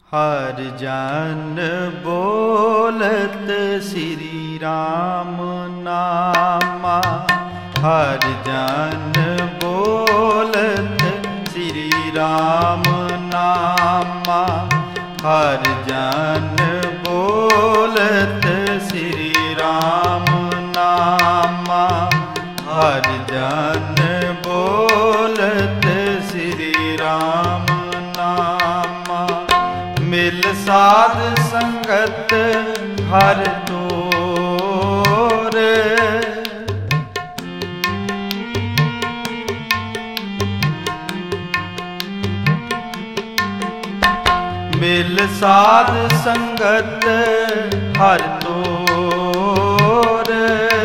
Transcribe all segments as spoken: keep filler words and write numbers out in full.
हर जन बोलत श्री राम नामा, हर जन बोलत श्री राम नामा, हर जन बोलत श्री राम नामा, हर जन बोलत श्री राम नामा। मिल साध संगत हर तोर, मिल साध संगत हर तोर,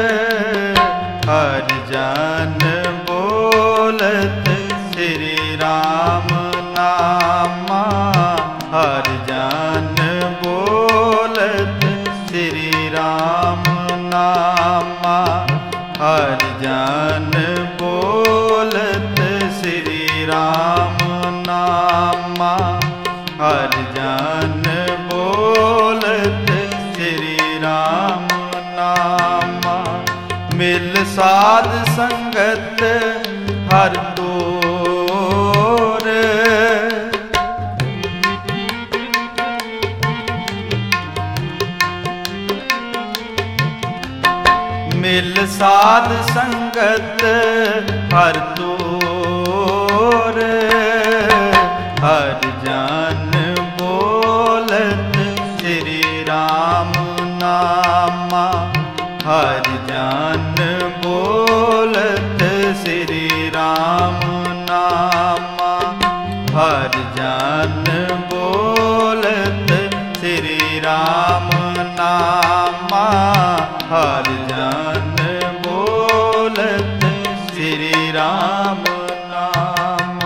हर जन बोलत श्री राम नामा, हर जन बोलत श्री राम नामा, हर जन बोलत श्री राम नामा, हर जन बोलत श्री राम नामा। मिल साध संगत हर तोर, मिल साध संगत हर तोर, हर जन बोलत श्री राम नामा, हर जन बोलत श्री राम नामा, हर जन बोलत श्री राम नामा, हर जन बोलत श्री राम नामा।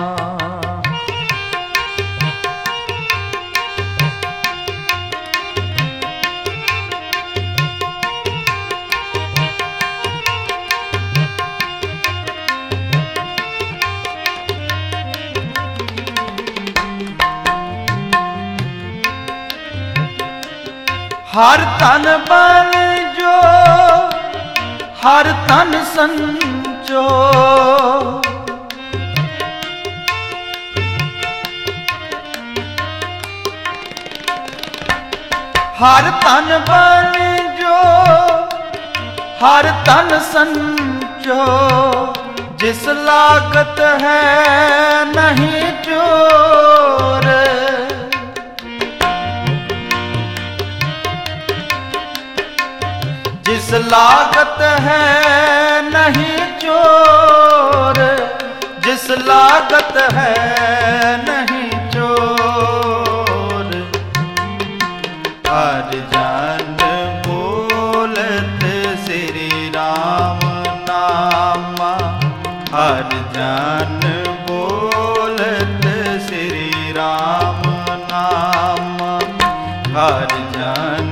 हर तन बन जो हर तन संचो, हर तन बन जो हर तन संचो, जिस लागत है नहीं चोर, जिस लागत है नहीं चोर, जिस लागत है नहीं चोर, हर जन बोलत श्री राम नामा, हर जन बोलत श्री राम नामा, हर जन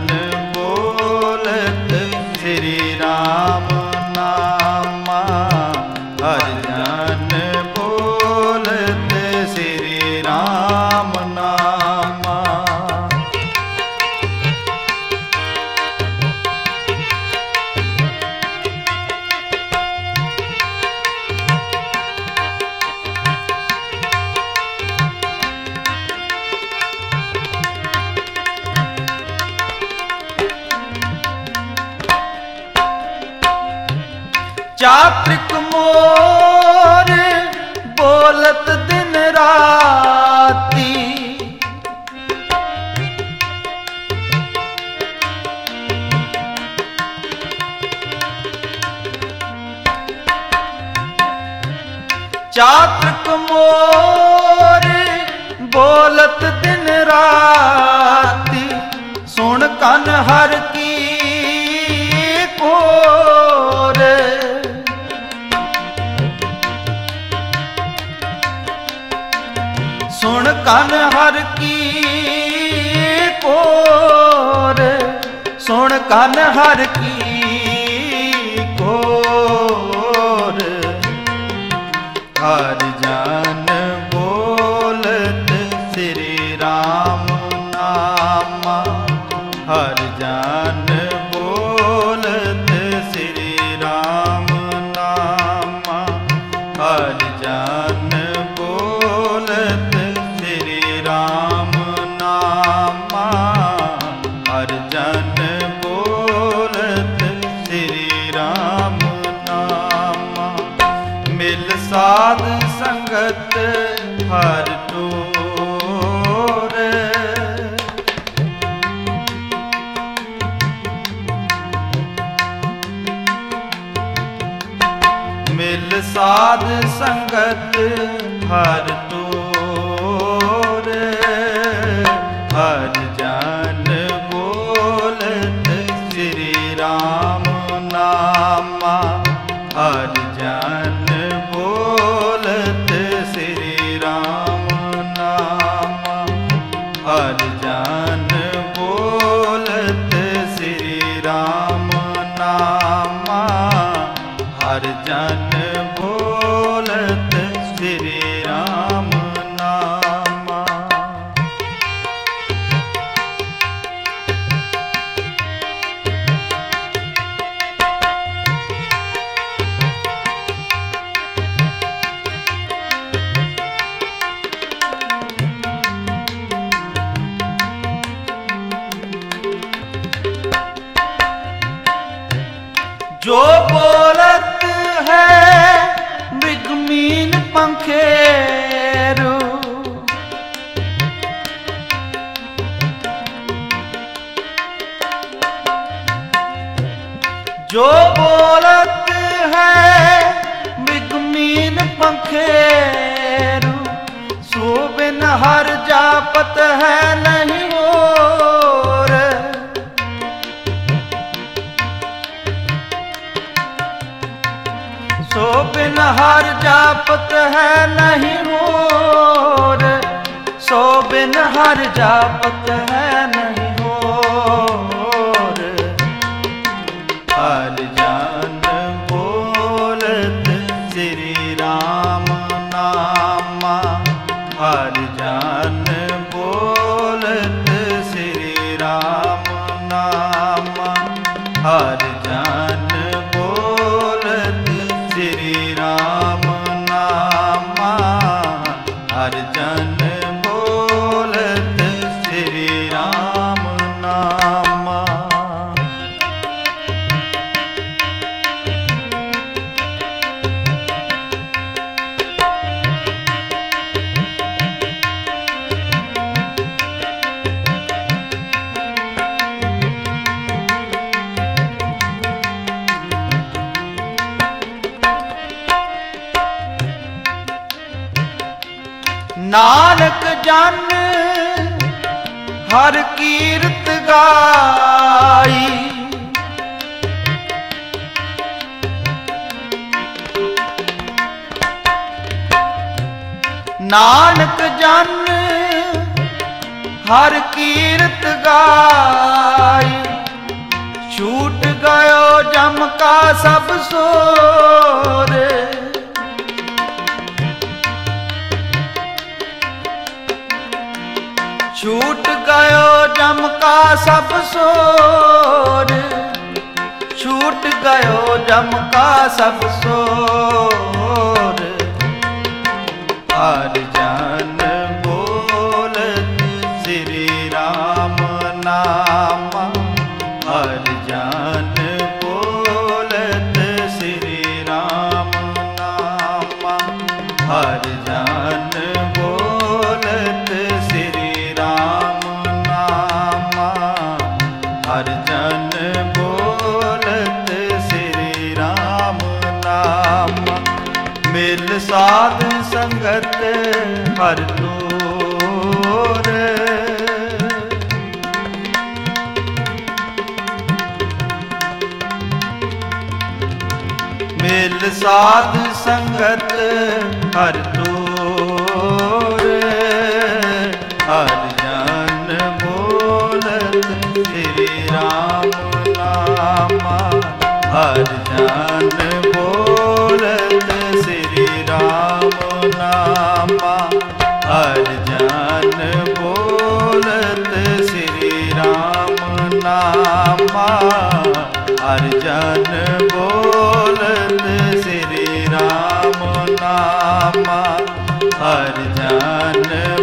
श्री राम नामा, हर जन बोलत श्री राम नामा। चात्रिक मोर बोलत दिन राती, चात्रिक मोर बोलत दिन राती, सुन कन हर की कोर, सुन कन हर की कोर, सुन कन हर की कोर, हर जन बोलत श्री राम नामा, मिल साध संगत हर तोर। मिल साध संगत हर तोर। हर जन बोलत श्री राम नामा। हर जन बोलत श्री राम नामा। हर जन बोलत श्री राम नामा। हर जन बोलत श्री राम नामा। जो बोलत है मृगमीन पंखेरु। जो बोलत है मृगमीन पंखेरु। सो बिन हर जापत है नहीं और। सो बिन हर जापत है नहीं होर। सो बिन हर जापत है नहीं होर। हर जन बोलत श्री राम नामा। हर जन बोलत श्री राम नामा। हर जन बोलत श्री राम नामा। हर जन बोलत श्री राम नामा। नानक जन हर कीरत गाई। नानक जन हर कीरत गाई। छूट गयो जम का सब सोर। छूट गयो जम का सब सोर। छूट गयो जम का सब सोर। हर जन बोलत श्री राम नामा। हर जन बोलत श्री राम नामा। हर जन बोलत श्री राम नामा। हर जन बोलत श्री राम नामा। मिल साध संगत हर तोर। मिल साध संगत हर तोर। हर जन बोलत श्री राम नामा। हर जन बोलत श्री राम नामा। हर जन बोलत श्री राम नामा। हर जन बोलत श्री राम नामा। हर जन